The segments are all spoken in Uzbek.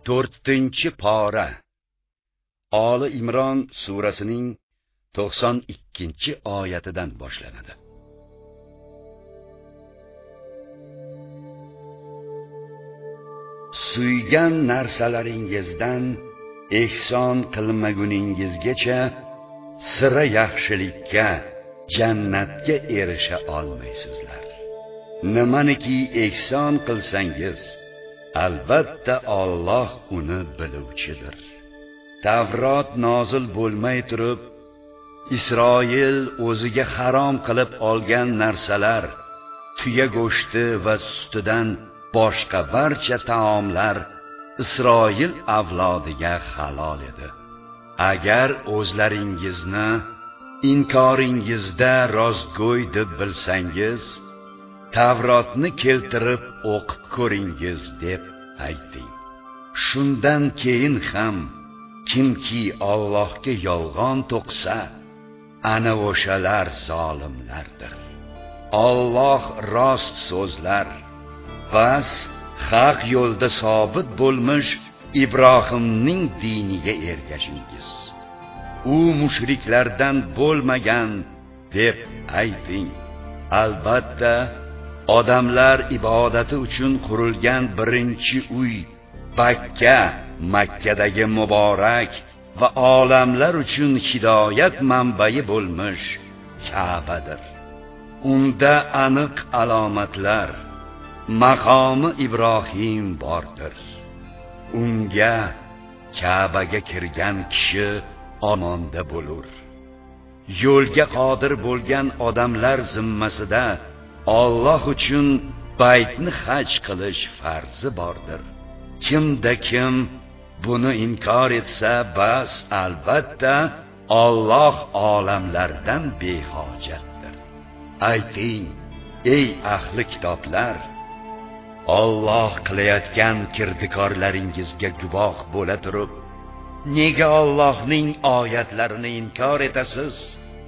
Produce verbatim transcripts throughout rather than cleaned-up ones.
to'rtinchi pora. Oli Imron surasining to'qson ikkinchi oyatidan boshlanadi. Suygan narsalaringizdan ehson qilmaguningizgacha sira yaxshilikka, jannatga erisha olmaysizlar. Nimaniki ehson qilsangiz, albatta Alloh uni biluvchidir. Tavrot nozil bo'lmay turib, Isroil o'ziga harom qilib olgan narsalar, tuya go'shti va sutidan boshqa barcha taomlar Isroil avlodiga halol edi. Agar o'zlaringizni inkoringizda rostgo'y deb bilsangiz, Tavrotni keltirib o'qib ko'ringiz deb ayting. Shundan keyin ham kimki Allohga yolg'on to'qsa, ana o'shalar zolimlardir. Alloh rost so'zlar, bas haq yo'lda sobit bo'lmish Ibrohimning diniga ergashingiz. U mushriklardan bo'lmagan deb ayting. Albatta, odamlar ibodati uchun qurilgan birinchi uy Bakka, Makkadagi muborak va olamlar uchun hidoyat manbai bo'lmish Ka'badir. Unda aniq alomatlar, maqomi Ibrohim bordir. Unga, Ka'baga kirgan kishi omonda bo'lur. Yo'lga qodir bo'lgan odamlar zimmasida Alloh uchun baytni haj qilish farzi bordir. Kimda kim buni inkor etsa, bas albatta Alloh olamlardan behojatdir. Ayting, ey ahli kitoblar, Alloh qilayotgan kirdikorlaringizga guvoh bo'la turib, nega Allohning oyatlarini inkor etasiz?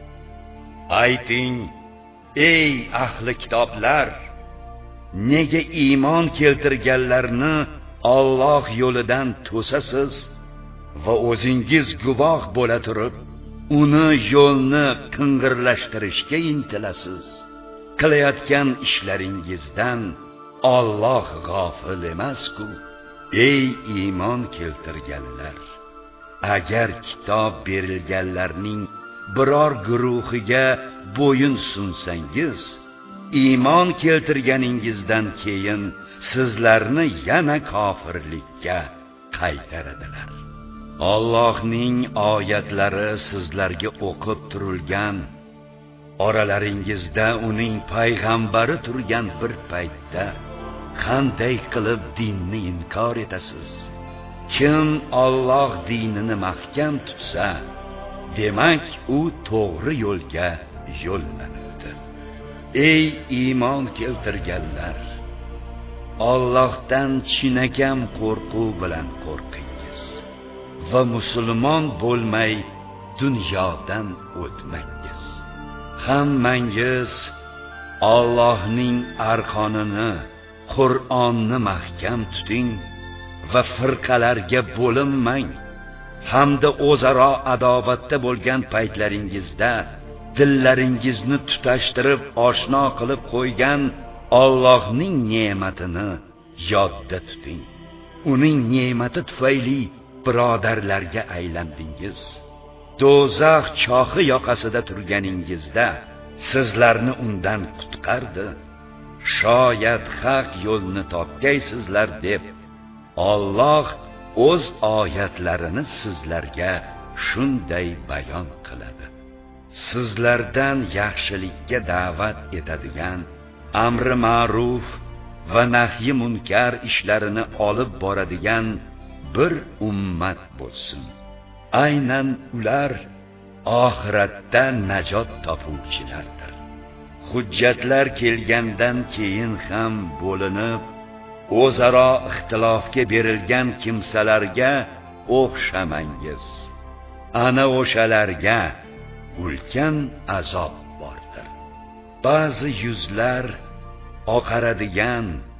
Ayting, ey ahli kitoblar, nega iymon keltirganlarni Alloh yo'lidan to'sasiz va o'zingiz guvoh bo'la turib, uni yo'lni qing'irlashtirishga intilasiz? Qilayotgan ishlaringizdan Alloh g'ofil emas-ku. Ey iymon keltirganlar, agar kitob berilganlarning biror guruhiga bo'yin sunsangiz, iymon keltirganingizdan keyin sizlarni yana kofirlikka qaytaradilar. Allohning oyatlari sizlarga o'qib turilgan, oralaringizda uning payg'ambari turgan bir paytda qanday qilib dinni inkor etasiz? Kim Alloh dinini mahkam tutsa, demak u to'g'ri yo'lga yo'llanibdi. Ey iymon keltirganlar, Allohdan chinakam qo'rquv bilan qo'rqingiz va musulmon bo'lmay dunyodan o'tmangiz. Hammangiz Allohning arqonini, Qur'onni mahkam tuting va firqalarga bo'linmang. Hamda o'zaro adovatda bo'lgan paytlaringizda dillaringizni tutashtirib oshno qilib qo'ygan Allohning ne'matini yodda tuting. Uning ne'mati tufayli birodarlarga aylandingiz. Do'zax chohi yoqasida turganingizda sizlarni undan qutqardi. Shoyat haq yo'lni topgaysizlar deb Alloh o'z oyatlarini sizlarga shunday bayon qiladi. Sizlardan yaxshilikka da'vat etadigan, amri ma'ruf va nahyi munkar ishlarini olib boradigan bir ummat bo'lsin. Aynan ular oxiratda najot topuvchilardir. Hujjatlar kelgandan keyin ham bo'linib, o'zaro ixtilofga berilgan kimsalarga o'xshamangiz. Ana o'shalarga ulkan azob bordir. Ba'zi yuzlar oqaradigan,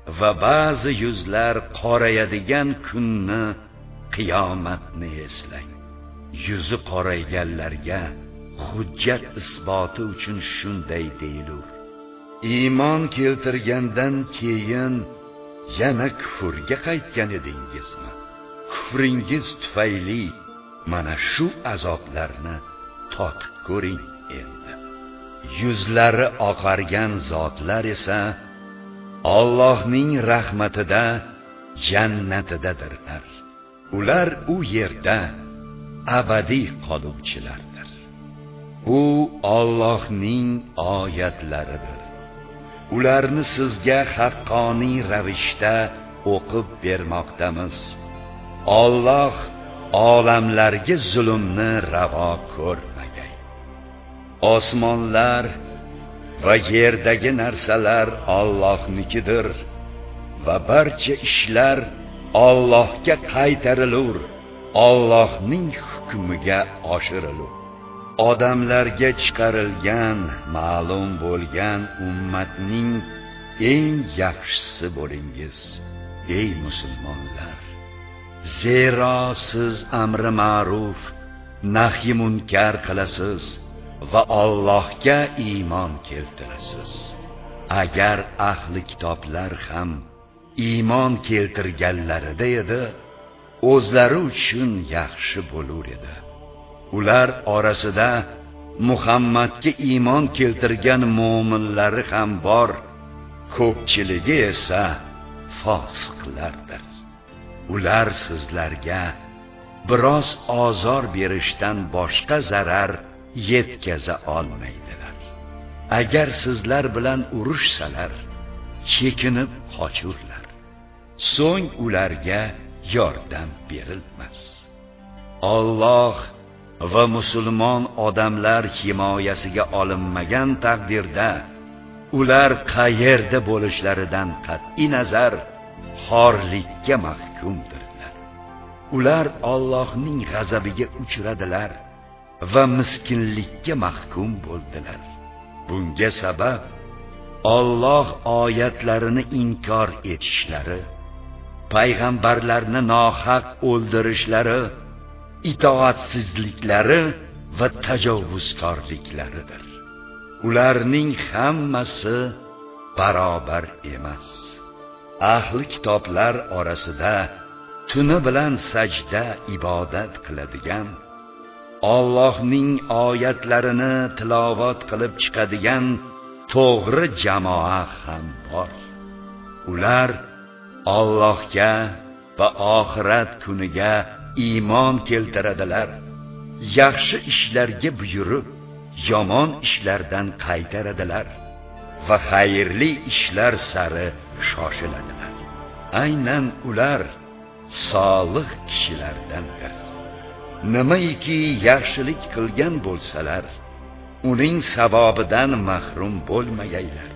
va ba'zi yuzlar qorayadigan kunni, qiyomatni eslang. Yuzi qorayganlarga hujjat isboti uchun shunday deyilur: iymon keltirgandan keyin yana kufrga qaytgan edingizmi? Kufringiz tufayli mana shu azoblarni totib ko'ring endi. Yuzlari oqargan zotlar esa Allohning rahmatida, jannatidadirlar. Ular u yerda abadiy qoluvchilardir. Bu Allohning oyatlaridir. Ularni sizga haqqoniy ravishda o'qib bermoqdamiz. Alloh olamlarga zulmni ravo ko'rmagay. Osmonlar va yerdagi narsalar Allohnikidir va barcha ishlar Allohga qaytarilur, Allohning hukmiga oshirilur. Odamlarga chiqarilgan ma'lum bo'lgan ummatning eng yaxshisi bo'lingiz, ey musulmonlar. Zero siz amri ma'ruf, nahy munkar qilasiz va Allohga iymon keltirasiz. Agar ahli kitoblar ham iymon keltirganlarida edi, o'zlari uchun yaxshi bo'lar edi. Ular orasida Muhammadga iymon keltirgan mu'minlari ham bor, ko'pchiligi esa fosiqlardir. Ular sizlarga biroz ozor berishdan boshqa zarar yetkaza olmaydilar. Agar sizlar bilan urushsalar, chekinib qochurlar. So'ng ularga yordam berilmas. Alloh va musulmon odamlar himoyasiga olinmagan taqdirda ular qayerda bo'lishlaridan qat'i nazar xorlikka mahkumdirlar. Ular Allohning g'azabiga uchradilar va miskinlikka mahkum bo'ldilar. Bunga sabab Alloh oyatlarini inkor etishlari, payg'ambarlarni nohaq o'ldirishlari, itoatsizliklari va tajovuzkorliklaridir. Ularning hammasi barobar emas. Ahli kitoblar orasida tuni bilan sajda ibodat qiladigan, Allohning oyatlarini tilovat qilib chiqadigan to'g'ri jamoa ham bor. Ular Allohga va oxirat kuniga iymon keltiradilar. Yaxshi ishlarga buyurib, yomon ishlardan qaytaradilar va xayrli ishlar sari shoshiladilar. Aynan ular solih kishilardandir. Nimaiki yaxshilik qilgan bo'lsalar, uning savobidan mahrum bo'lmagaylar.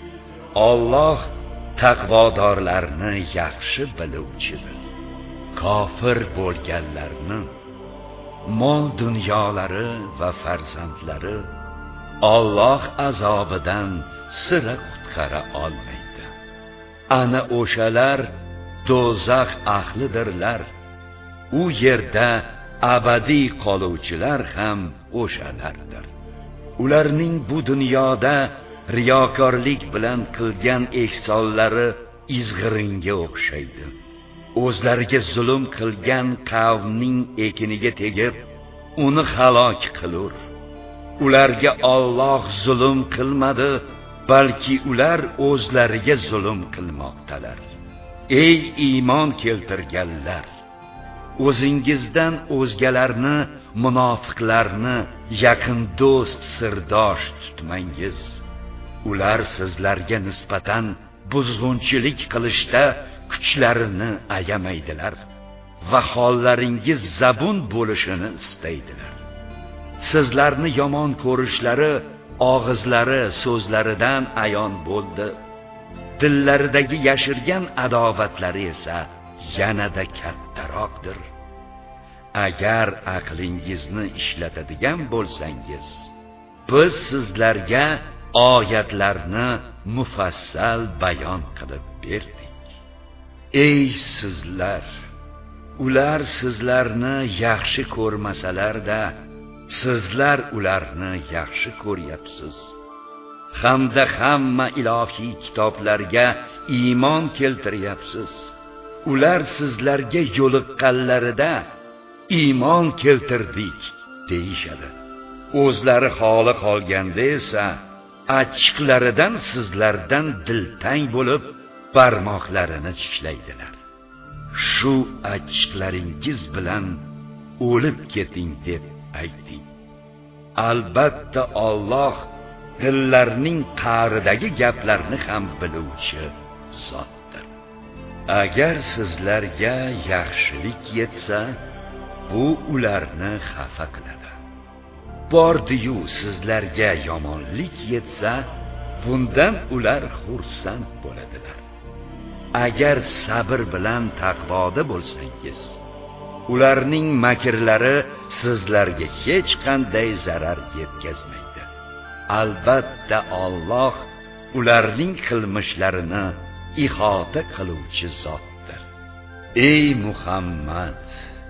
Alloh taqvodorlarni yaxshi biluvchidir. Kofir bo'lganlarni mol dunyolari va farzandlari Alloh azobidan sira qutqara olmaydi. Ana o'shalar do'zax ahlidirlar. U yerda abadiy qoluvchilar ham o'shalardir. Ularning bu dunyoda riyokorlik bilan qilgan ehsonlari izg'iringa o'xshaydi. O'zlariga zulm qilgan qavmning ekiniga tegib, uni halok qilur. Ularga Alloh zulm qilmadi, balki ular o'zlariga zulm qilmoqdalar. Ey iymon keltirganlar, o'zingizdan o'zgalarni, munofiqlarni yaqin do'st, sirdosh tutmangiz. Ular sizlarga nisbatan buzg'unchilik qilishda kuchlarini ayamaydilar va hollaringiz zabun bo'lishini istaydilar. Sizlarni yomon ko'rishlari og'izlari, so'zlaridan ayon bo'ldi. Dillaridagi yashirgan adovatlari esa yanada kattaroqdir. Agar aqlingizni ishlatadigan bo'lsangiz, biz sizlarga oyatlarni mufassal bayon qilib berdik. Ey sizlar, ular sizlarni yaxshi ko'rmasalar-da, sizlar ularni yaxshi ko'ryapsiz. Hamda hamma ilohiy kitoblarga iymon keltiryapsiz. Ular sizlarga yo'liqqanlarida iymon keltirdik deyishadi. O'zlari holi qolganda esa achchiqlaridan sizlardan diltang bo'lib barmoqlarini tishlaydilar. Shu achchiqlaringiz bilan o'lib keting deb ayting. Albatta Alloh dillarning qa'ridagi gaplarni ham biluvchi zotdir. Agar sizlarga yaxshilik yetsa, bu ularni xafa qiladi. Bordi-yu sizlarga yomonlik yetsa, bundan ular xursand bo'ladilar. Agar sabr bilan taqvoda bo'lsangiz, ularning makrlari sizlarga hech qanday zarar yetkazmaydi. Albatta Alloh ularning qilmishlarini ihota qiluvchi zotdir. Ey Muhammad,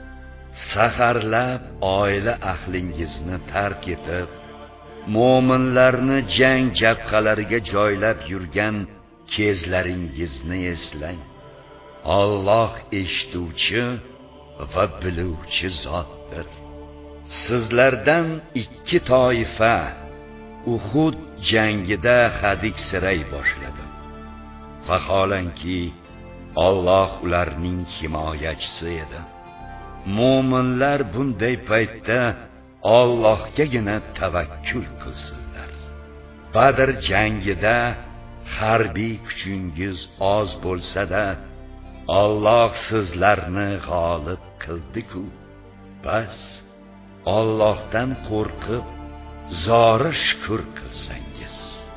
saharlab oila ahlingizni tark etib, mo'minlarni jang jabhalariga joylab yurgan kezlaringizni eslang. Alloh eshituvchi va biluvchi zotdir. Sizlardan ikki toifa Uhud jangida hadiksiray boshladi. Vaholanki Alloh ularning himoyachisi edi. Mo'minlar bunday paytda Allohgagina tavakkul qilsinlar. Badr jangida harbiy kuchingiz oz bo'lsa-da, Alloh sizlarni g'olib qildi-ku. Bas Allohdan qo'rqib zora shukr qilsangiz.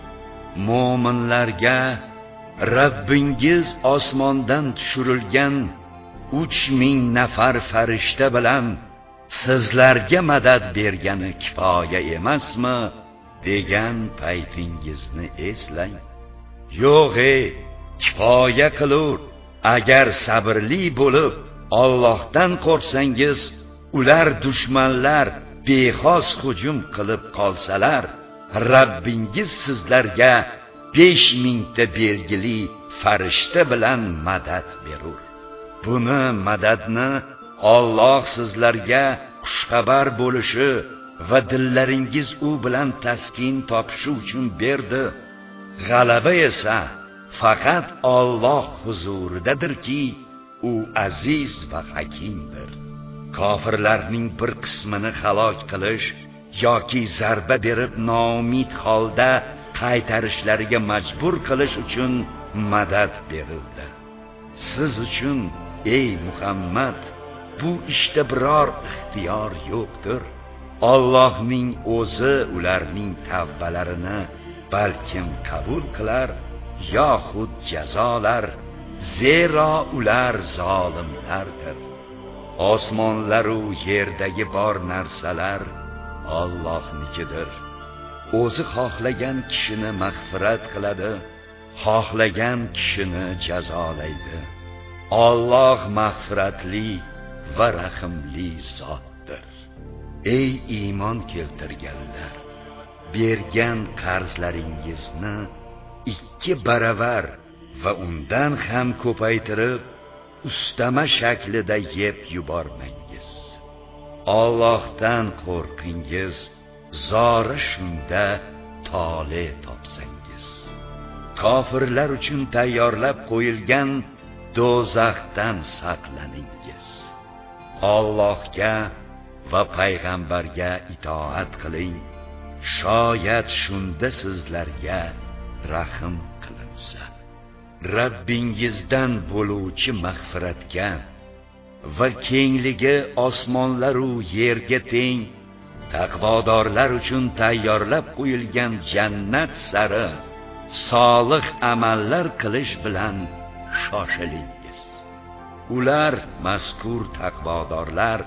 Mo'minlarga Rabbingiz osmondan tushirilgan uch ming nafar farishta bilan sizlarga madad bergani kifoya emasmi degan paytingizni eslang. Yo'q, ey, kifoya qilur. Agar sabrli bo'lib Allohdan qo'rqsangiz, ular dushmanlar bexos hujum qilib qolsalar, Rabbingiz sizlarga besh mingta belgili farishta bilan madad berur. Buni madadni Alloh sizlarga xushxabar bo'lishi va dillaringiz u bilan taskin topishi uchun berdi. G'alaba esa faqat Alloh huzuridadirki, u aziz va hakimdir. Kofirlarning bir qismini halok qilish yoki zarba berib noumid holda qaytarishlariga majbur qilish uchun madad berildi. Siz uchun ey Muhammad, bu ishda biror ixtiyor yo'qdir. Allohning o'zi ularning tavbalarini balkim qabul qilar yoxud jazolar, zero ular zolimlardir. Osmonlar u yerdagi bor narsalar Allohnikidir. O'zi xohlagan kishini mag'firat qiladi, xohlagan kishini jazolaydi. Alloh mag'firatli va rahimli zotdir. Ey iymon keltirganlar, bergan qarzlaringizni ikki baravar va undan ham ko'paytirib ustama shaklida yeb yubormangiz. Allohdan qo'rqingiz, zora shunda tole topsangiz. Kofirlar uchun tayyorlab qo'yilgan do'zaxdan saqlaningiz. Allohga va payg'ambarga itoat qiling. Shoyat shunda sizlarga rahim qilinsa. Rabbingizdan bo'luvchi mag'firatga va kengligi osmonlar u yerga teng taqvodorlar uchun tayyorlab qo'yilgan jannat sari solih amallar qilish bilan shoshilingiz. Ular mazkur taqvodorlar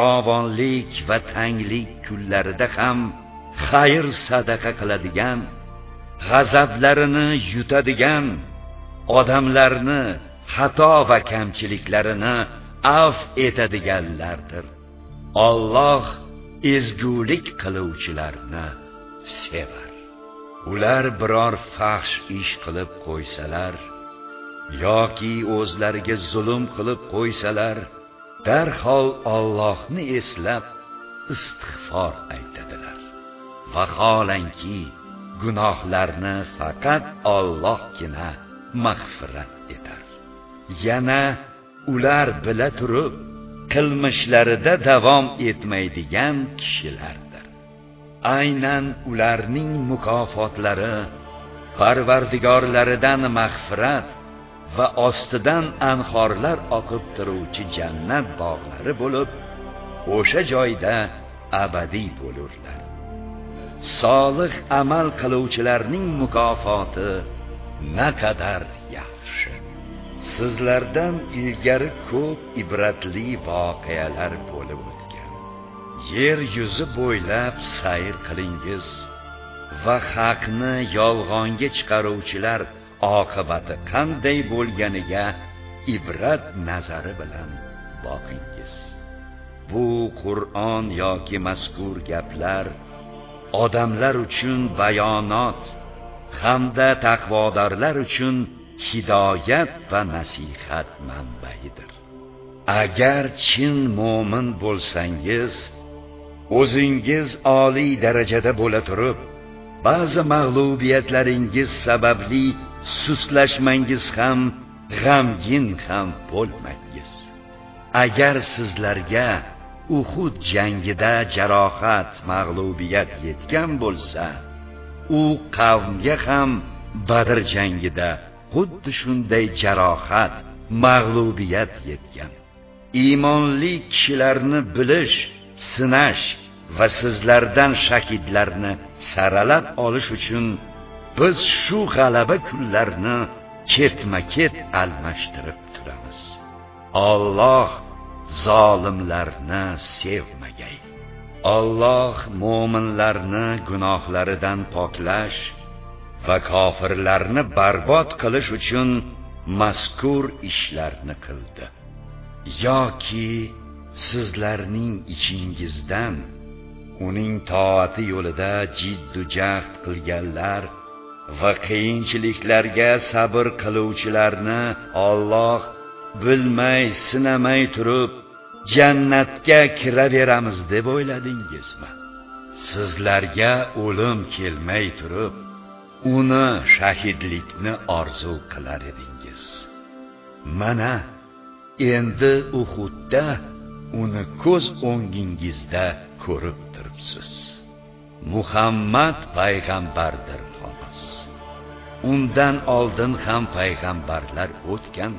farovonlik va tanglik kunlarida ham xayr sadaqa qiladigan g'azablarini yutadigan, odamlarni xato va kamchiliklarini afv etadiganlardir. Alloh ezgulik qiluvchilarni sevar. Ular biror fahsh ish qilib qo'ysalar yoki o'zlariga zulm qilib qo'ysalar, darhol Allohni eslab istig'for aytadilar. Vaholanki, gunohlarni faqat Allohgina mag'firat etar. Yana ular bila turib qilmishlarida davom etmaydigan kishilardir. Aynan ularning mukofotlari Parvardigorlaridan mag'firat va ostidan anhorlar oqib turuvchi jannat bog'lari bo'lib, o'sha joyda abadiy bo'lurlar. Solih amal qiluvchilarning mukofoti naqadar yaxshi. Sizlardan ilgari ko'p ibratli voqealar bo'lib o'tgan. Yer yuzi bo'ylab sayr qilingiz va haqni yolg'onga chiqaruvchilar oqibati qanday bo'lganiga ibrat nazari bilan boqingiz. Bu Qur'on yoki mazkur gaplar odamlar uchun bayonot hamda taqvodorlar uchun hidoyat va nasihat manbaidir. Agar chin mo'min bo'lsangiz, o'zingiz oliy darajada bo'la turib, ba'zi mag'lubiyatlaringiz sababli sustlashmangiz ham, g'amgin ham bo'lmangiz. Agar sizlarga Uhud jangida jarohat, mag'lubiyat yetgan bo'lsa, u qavmga ham Badr jangida xuddi shunday jarohat, mag'lubiyat yetgan. Iymonli kishilarni bilish, sinash va sizlardan shahidlarni saralab olish uchun biz shu g'alaba kunlarini ketma-ket almashtirib turamiz. Alloh zolimlarni sevmagay. Alloh mo'minlarni gunohlaridan poklash va kofirlarni barbod qilish uchun mazkur ishlarni qildi. Yoki sizlarning ichingizdan uning toati yo'lida jiddu jahd qilganlar va qiyinchiliklarga sabr qiluvchilarni Alloh bilmay, sinamay turib jannatga kiraveramiz deb o'yladingizmi? Sizlarga o'lim kelmay turib uni shahidlikni orzu qilar edingiz. Mana endi Uhudda uni ko'z o'ngingizda ko'rib turibsiz. Muhammad payg'ambardir xolos. Undan oldin ham payg'ambarlar o'tgan.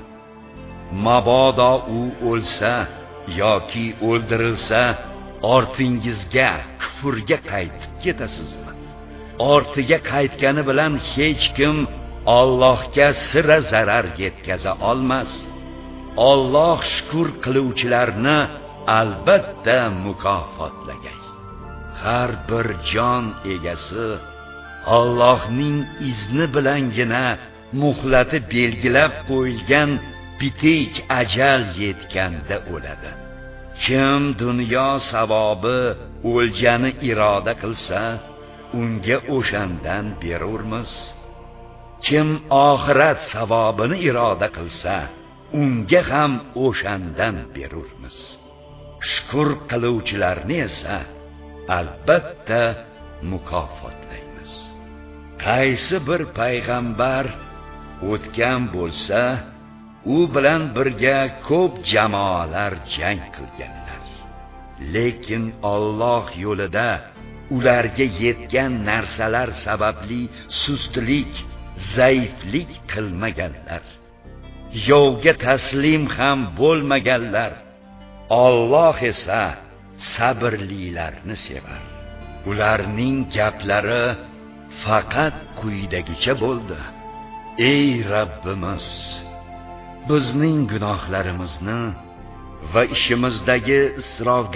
Mabodo u o'lsa yoki o'ldirilsa, ortingizga kufrga qaytib ketasizmi? Ortiga qaytgani bilan hech kim Allohga sira zarar yetkaza olmas. Alloh shukr qiluvchilarni albatta mukofotlagay. Har bir jon egasi Allohning izni bilangina muhlati belgilab qo'yilgan bitik ajal yetganda o'ladi. Kim dunyo savobi o'ljani iroda qilsa, unga o'shandan berurmiz. Kim oxirat savobini iroda qilsa, unga ham o'shandan berurmiz. Shukr qiluvchilarni esa albatta mukofotlaymiz. Qaysi bir payg'ambar o'tgan bo'lsa, u bilan birga ko'p jamoalar jang qilganlar. Lekin Alloh yo'lida ularga yetgan narsalar sababli sustlik, zaiflik qilmaganlar. Yovga taslim ham bo'lmaganlar. Alloh esa sabrlilarni sevar. Ularning gaplari faqat quyidagicha bo'ldi: Ey Rabbimiz, bizning gunohlarimizni va ishimizdagi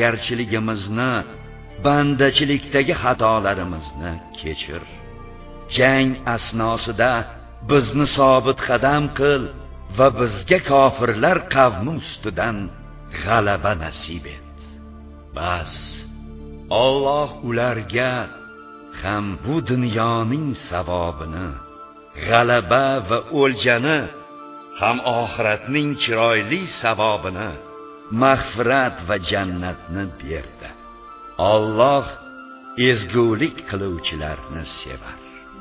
isrofgarchiligimizni, bandachilikdagi xatolarimizni kechir. jang asnosida bizni sobit qadam qil va bizga kofirlar qavmi ustidan g'alaba nasib et. Bas Alloh ularga ham bu dunyoning savobini, g'alaba va o'ljani, ham oxiratning chiroyli savobini, mag'firat va jannatni berdi. Alloh ezgulik qiluvchilarni sevar.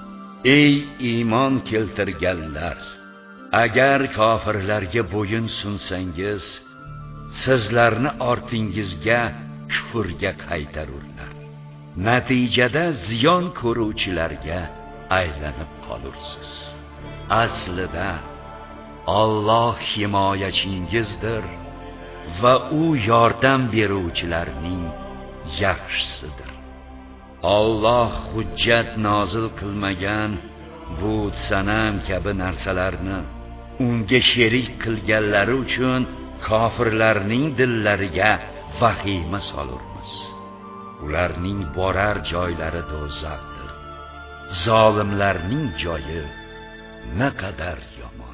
Ey iymon keltirganlar, agar kofirlarga bo'yin sunsangiz, sizlarni ortingizga kufrga qaytarurlar. Natijada ziyon ko'ruvchilarga aylanib qolursiz. Aslida Alloh himoyachingizdir va u yordam beruvchilarning yaxshisidir. Alloh hujjat nozil qilmagan but, sanam kabi narsalarni unga sherik qilganlari uchun kofirlarning dillariga vahima solurmiz. Ularning borar joylari do'zaxdir. Zolimlarning joyi naqadar yomon.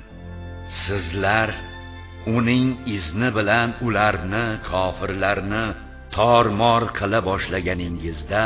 Sizlar uning izni bilan ularni, kofirlarni tormor qila boshlaganingizda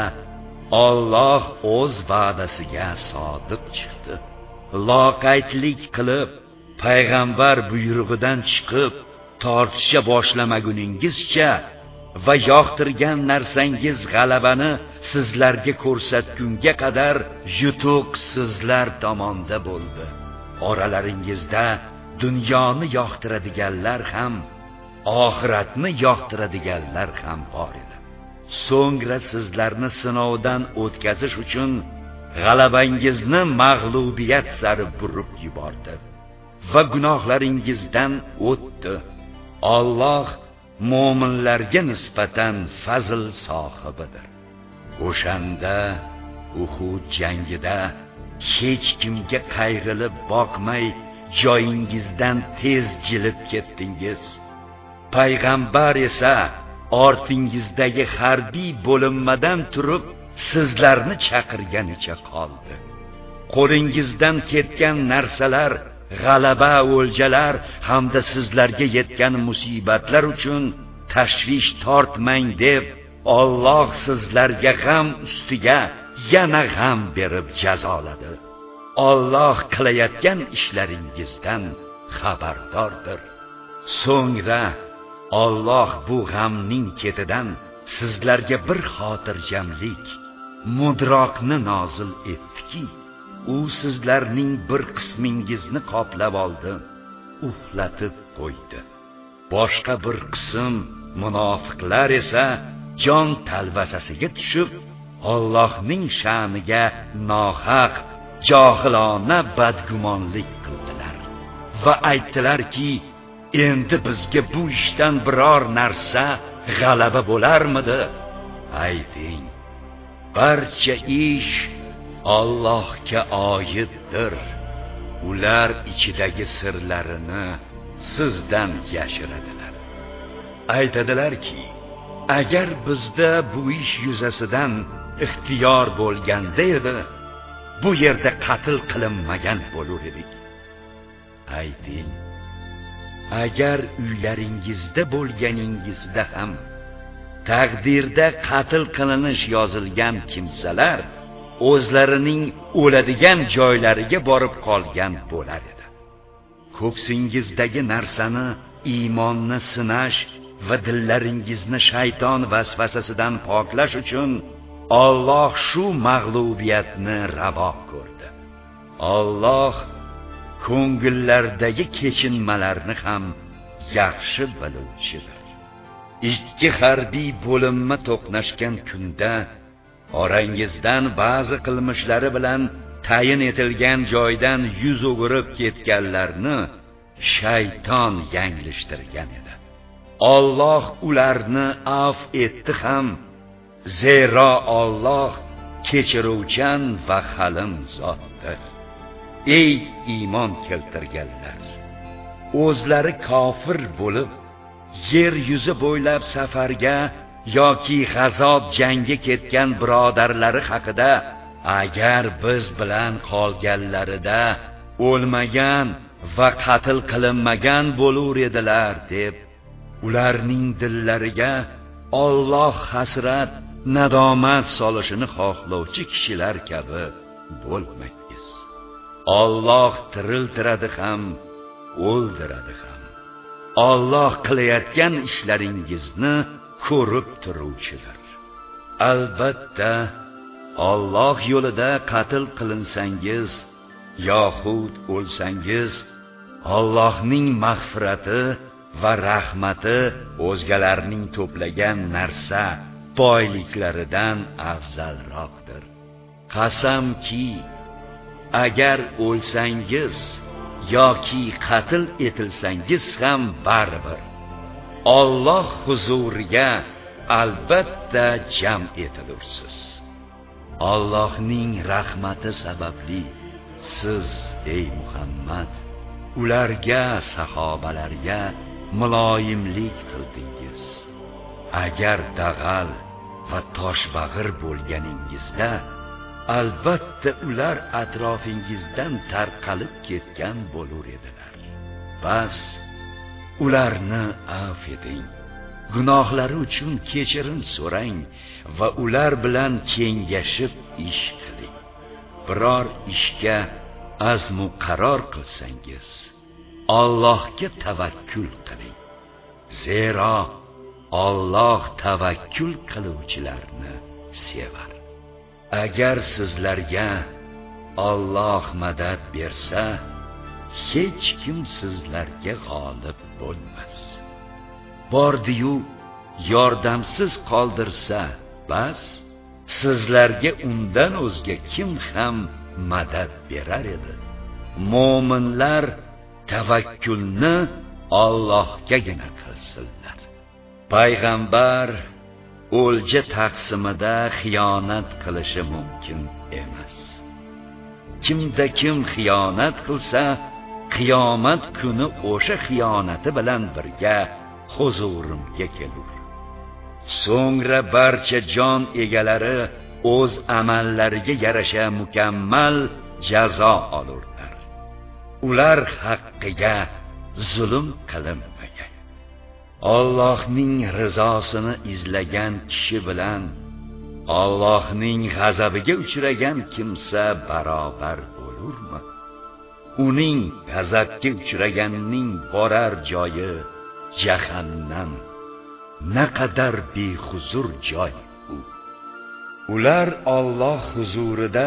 Alloh o'z va'dasiga sodiq chiqdi. Loqaydlik qilib, payg'ambar buyrug'idan chiqib, tortisha boshlamaguningizcha va yoqtirgan narsangiz g'alabani sizlarga ko'rsatgunga qadar yutuq sizlar tomonda bo'ldi. Oralaringizda dunyoni yoqtiradiganlar ham, oxiratni yoqtiradiganlar ham bor edi. So'ngra sizlarni sinovdan o'tkazish uchun g'alabangizni mag'lubiyat sari burib yubordi va gunohlaringizdan o'tdi. Alloh mo'minlarga nisbatan fazl sohibidir. O'shanda Uhud jangida hech kimga qayg'ilib boqmay joyingizdan tez jilib ketdingiz. Payg'ambar esa ortingizdagi harbiy bo'linmadan turib sizlarni chaqirganicha qoldi. Qo'lingizdan ketgan narsalar, g'alaba, o'ljalar hamda sizlarga yetgan musibatlar uchun tashvish tortmang deb Alloh sizlarga g'am ustiga yana g'am berib jazoladi. Alloh qilayotgan ishlaringizdan xabardordir. So'ngra Alloh bu g'amning ketidan sizlarga bir xotirjamlik, mudrokni nozil etdiki, u sizlarning bir qismingizni qoplab oldi, uxlatib qo'ydi. Boshqa bir qism munofiqlar esa jon talvasasiga tushib, Allohning sha'niga nohaq, johilona badgumonlik qildilar va aytdilarki, endi bizga bu ishdan biror narsa g'alaba bo'larmidi? Ayting, barcha ish Allohga oiddir. Ular ichidagi sirlarini sizdan yashiradilar. Aytadilarki, agar bizda bu ish yuzasidan ixtiyor bo'lganda edi, bu yerda qatl qilinmagan bo'lar edik. Ayting, agar uylaringizda bo'lganingizda ham taqdirda qatl qilinish yozilgan kimsalar o'zlarining o'ladigan joylariga borib qolgan bo'lar edi. Ko'ksingizdagi narsani, iymonni sinash va dillaringizni shayton vasvasasidan poklash uchun Alloh shu mag'lubiyatni ravo ko'rdi. Alloh ko'ngillardagi kechinmalarni ham yaxshi biluvchidir. Ikki harbiy bo'linma to'qnashgan kunda orangizdan ba'zi qilmishlari bilan tayin etilgan joydan yuz o'girib ketganlarni shayton yanglishtirgan edi. Alloh ularni af etdi ham, zero Alloh kechiruvchan va halim zotdir. Ey iymon keltirganlar, o'zlari kofir bo'lib, yer yuzi bo'ylab safarga yoki g'azot jangga ketgan birodarlari haqida agar biz bilan qolganlarida o'lmagan va qatl qilinmagan bo'lur edilar deb ularning dillariga Alloh hasrat, nadomat solishini xohlovchi kishilar kabi bo'lmaysiz. Alloh tiriltiradi ham, o'ldiradi ham. Alloh qilayotgan ishlaringizni ko'rib turuvchidir. Albatta, Alloh yo'lida qatl qilinsangiz yoxud o'lsangiz, Allohning mag'firati va rahmati o'zgalarning to'plagan narsa boyliklaridan afzalroqdir. Qasamki, agar o'lsangiz yoki qatl etilsangiz ham baribir Alloh huzuriga albatta jam etilursiz. Allohning rahmati sababli siz, ey Muhammad, ularga, sahobalarga muloyimlik qildingiz. Agar dag'al va toshbag'ir bo'lganingizda, albatta ular atrofingizdan tarqalib ketgan bo'lar edilar. Bas, ularni afv eting, gunohlari uchun kechirim so'rang va ular bilan kengashib ish qiling. Biror ishga azmu qaror qilsangiz, Allohga tavakkul qiling. Zero Alloh tavakkul qiluvchilarni sevar. Agar sizlarga Alloh madad bersa, hech kim sizlarga g'olib bo'lmas. Bordi-yu yordamsiz qoldirsa, bas, sizlarga undan o'zga kim ham madad berar edi. Mo'minlar tavakkulni Allohgagina qilsinlar. Payg'ambar o'lja taqsimida xiyonat qilishi mumkin emas. Kimda kim xiyonat qilsa, qiyomat kuni o'sha xiyonati bilan birga huzurimga kelur. So'ngra barcha jon egalari o'z amallariga yarasha mukammal jazo olurlar. Ular haqqiga zulm qilinmagan. Allohning rizosini izlagan kishi bilan Allohning g'azabiga uchragan kimsa barobar bo'lurmi? Uning g'azabga uchraganning borar joyi jahannam. Naqadar behuzur joy u. Ular Alloh huzurida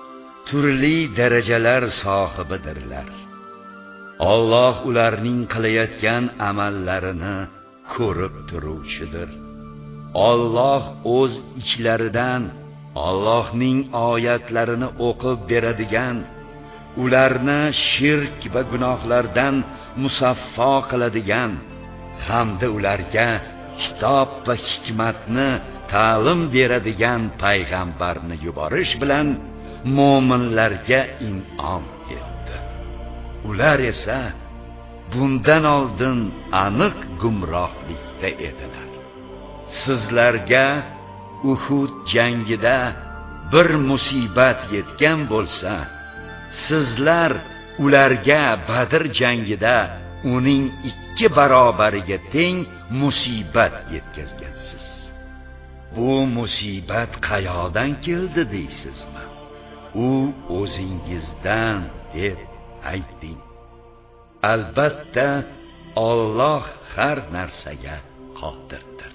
turli darajalar sohibidirlar. Alloh ularning qilayotgan amallarini ko'rib turuvchidir. Alloh o'z ichlaridan Allohning oyatlarini o'qib beradigan, ularni shirk va gunohlardan musaffo qiladigan hamda ularga kitob va hikmatni ta'lim beradigan payg'ambarni yuborish bilan mo'minlarga in'om etdi. Ular esa bundan oldin aniq gumrohlikda edilar. Sizlarga Uhud jangida bir musibat yetgan bo'lsa, sizlar ularga Badr jangida uning ikki barobariga teng musibat yetkazgansiz. Bu musibat qayoqdan keldi deysizmi? U o'zingizdan deb ayting. Albatta, Alloh har narsaga qodirdir.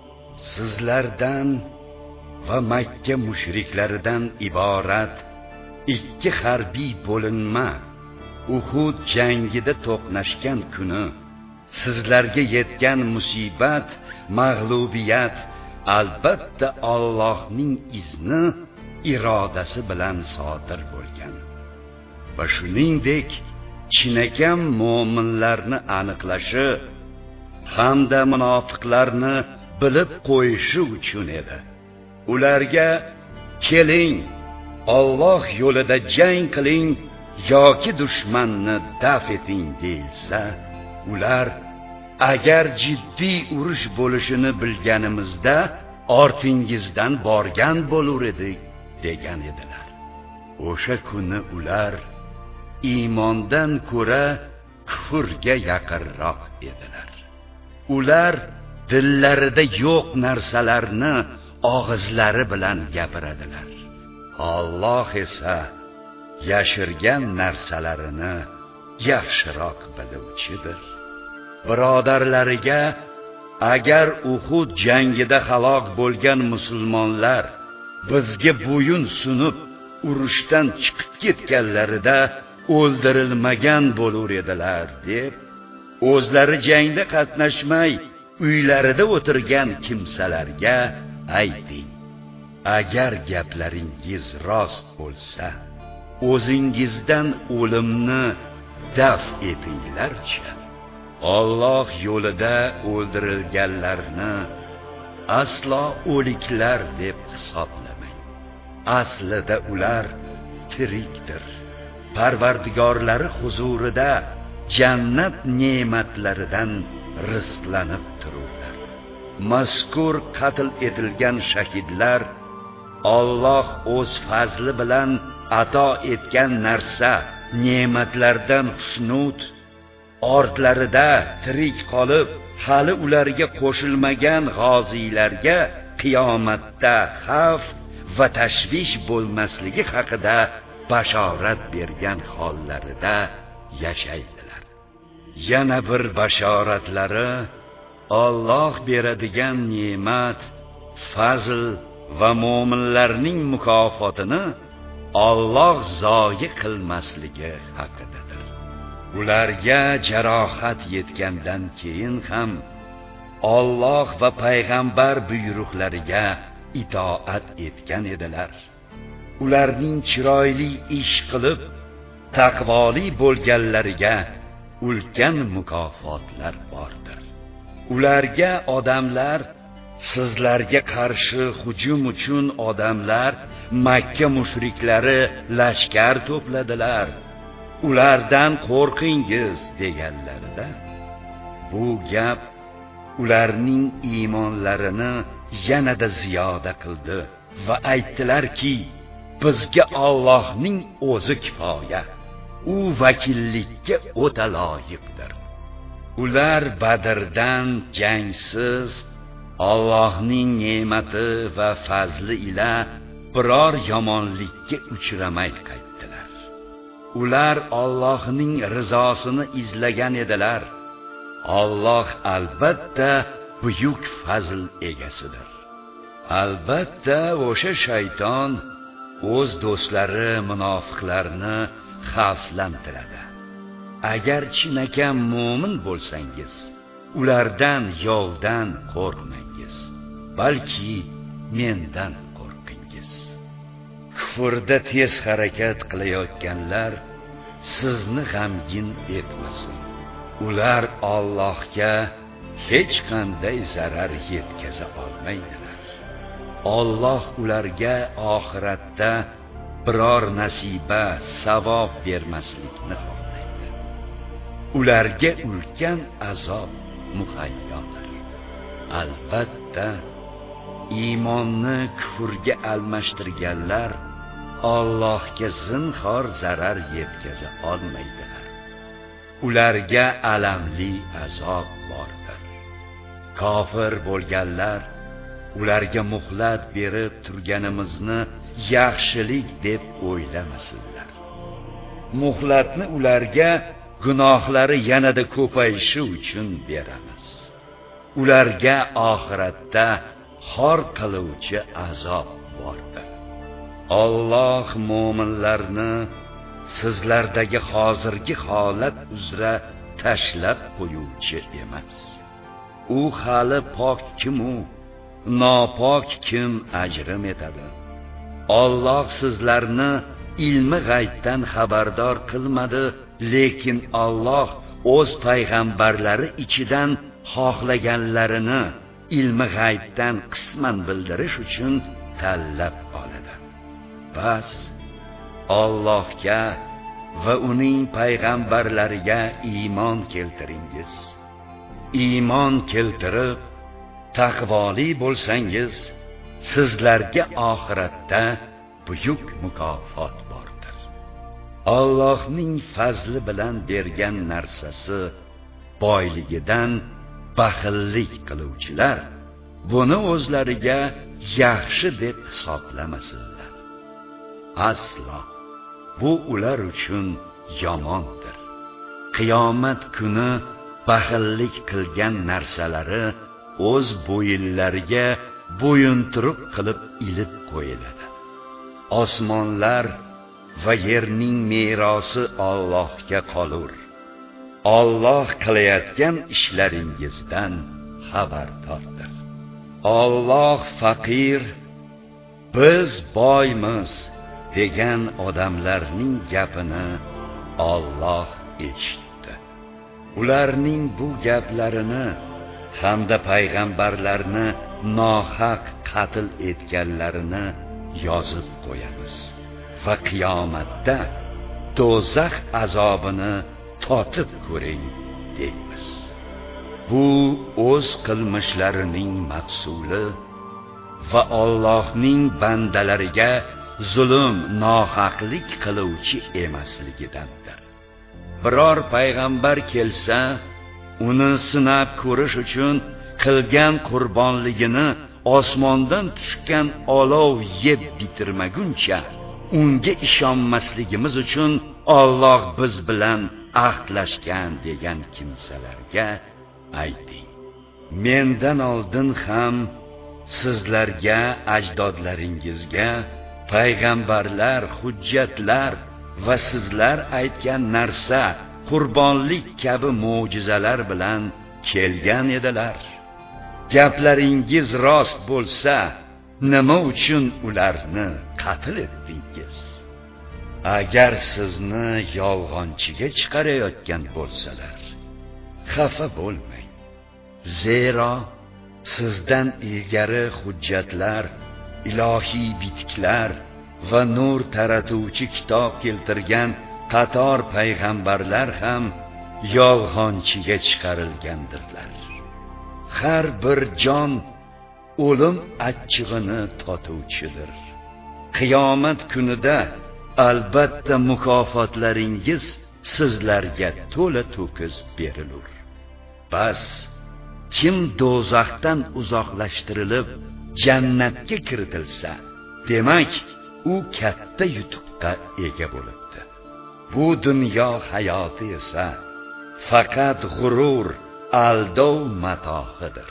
Sizlardan va Makka mushriklaridan iborat ikki harbiy bo'linma Uhud jangida to'qnashgan kuni sizlarga yetgan musibat, mag'lubiyat albatta Allohning izni, irodasi bilan sodir bo'lgan. Va shuningdek, chinakam mo'minlarni aniqlashi hamda munofiqlarni bilib qo'yishi uchun edi. Ularga keling, Alloh yo'lida jang qiling yoki dushmanni daf eting deyilsa, ular agar jiddiy urush bo'lishini bilganimizda ortingizdan borgan bo'lar edik degan edilar. o'sha kuni ular iymondan ko'ra kufrga yaqinroq edilar. Ular dillarida yo'q narsalarni og'izlari bilan gapiradilar. Alloh esa yashirgan narsalarini yaxshiroq biluvchidir. Birodarlariga agar Uhud jangida halok bo'lgan musulmonlar bizga bo'yin sunib urushdan chiqib ketganlarida o'ldirilmagan bo'lar edilar deb, o'zlari jangda qatnashmay uylarida o'tirgan kimsalarga ayting: agar gaplaringiz rost bo'lsa, o'zingizdan o'limni daf etinglarchi. Alloh yo'lida o'ldirilganlarni aslo o'liklar deb hisoblamang. Aslida ular tirikdir. Parvardigorlari huzurida jannat ne'matlaridan rizqlanib tururlar. Mazkur qatl etilgan shahidlar Alloh o'z fazli bilan ato etgan narsa, ne'matlardan xushnud, ortlarida tirik qolib, hali ularga qo'shilmagan g'oziylarga qiyomatda xavf va tashvish bo'lmasligi haqida bashorat bergan hollarida yashaydilar. Yana bir bashoratlari Alloh beradigan ne'mat, fazl va mo'minlarning mukofotini Alloh zoyi qilmasligi haqidadir. Ularga jarohat yetgandan keyin ham Alloh va payg'ambar buyruqlariga itoat etgan edilar. Ularning chiroyli ish qilib taqvoli bo'lganlariga ulkan mukofotlar bordir. Ularga odamlar, sizlarga qarshi hujum uchun odamlar Makka mushriklari lashkar to'pladilar. Ulardan qo'rqingiz deganlarida, bu gap ularning iymonlarini yanada ziyoda qildi va aytdilarki, bizga Allohning o'zi kifoya, u vakillikka o'ta loyiqdir. Ular Badrdan jangsiz Allohning ne'mati va fazli ila biror yomonlikka uchramay qaytdilar. Ular Allohning rizosini izlagan edilar. Alloh albatta buyuk fazl egasidir. Albatta o'sha shayton o'z do'stlari munofiqlarni xavflantiradi. Agar chinakam mo'min bo'lsangiz, ulardan yovdan qo'rqmangiz, balki mendan qo'rqingiz. Kufrda tez harakat qilayotganlar sizni g'amgin etmasin. Ular Allohga hech qanday zarar yetkaza olmaydilar. Alloh ularga oxiratda biror nasiba, savob bermaslikni xohlaydi. Ularga ulkan azob muhayyodir. Albatta, iymonni kufrga almashtirganlar Allohga zinhor zarar yetkaza olmaydilar. Ularga alamli azob bordir. Kofir bo'lganlar ularga muhlat berib turganimizni yaxshilik deb o'ylamasinlar. Muhlatni ularga gunohlari yanada ko'payishi uchun beramiz. Ularga oxiratda xor qiluvchi azob bordir. Alloh mo'minlarni sizlardagi hozirgi holat uzra tashlab qo'yuvchi emas. U hali pok kim-u, nopok kim ajrim etadi. Alloh sizlarni ilmi g'aybdan xabardor qilmadi, lekin Alloh o'z payg'ambarlari ichidan xohlaganlarini ilmi g'aybdan qisman bildirish uchun tanlab oladi. Bas Allohga va uning payg'ambarlariga iymon keltiringiz. Iymon keltirib taqvoli bo'lsangiz, sizlarga oxiratda buyuk mukofot bor. Allohning fazli bilan bergan narsasi boyligidan baxillik qiluvchilar buni o'zlariga yaxshi deb hisoblamasizlar. Aslo bu ular uchun yomondir. Qiyomat kuni baxillik qilgan narsalari o'z bo'yinlariga bo'yinturuq qilib ilib qo'yiladi. Osmonlar va yerning merosi Allohga qolur. Alloh qilayotgan ishlaringizdan xabardordir. Alloh faqir, biz boymiz degan odamlarning gapini Alloh eshitdi. Ularning bu gaplarini hamda payg'ambarlarni nohaq qatl etganlarini yozib qo'yamiz va qiyomatda do'zax azobini totib ko'ring deymiz. Bu o'z qilmishlarining mahsuli va Allohning bandalariga zulm, nohaqlik qiluvchi emasligidandir. Biror payg'ambar kelsa, uni sinab ko'rish uchun qilgan qurbonligini osmondan tushgan olov yeb bitirmaguncha unga ishonmasligimiz uchun Alloh biz bilan ahdlashgan degan kimsalarga ayting: mendan oldin ham sizlarga, ajdodlaringizga payg'ambarlar, hujjatlar va sizlar aytgan narsa, qurbonlik kabi mo'jizalar bilan kelgan edilar. Gaplaringiz rost bo'lsa, nima uchun ularni qatl etdingiz? Agar sizni yolg'onchiga chiqarayotgan bo'lsalar, xafa bo'lmang. Zero sizdan ilgari hujjatlar, ilohiy bitiklar va nur taratuvchi kitob keltirgan qator payg'ambarlar ham yolg'onchiga chiqarilgandirlar. Har bir jon o'lim achchig'ini totuvchidir. Qiyomat kunida albatta mukofotlaringiz sizlarga to'la to'kis berilur. Bas kim do'zaxdan uzoqlashtirilib jannatga kiritilsa, demak u katta yutuqqa ega bo'libdi. Bu dunyo hayoti esa faqat g'urur, aldov matohidir.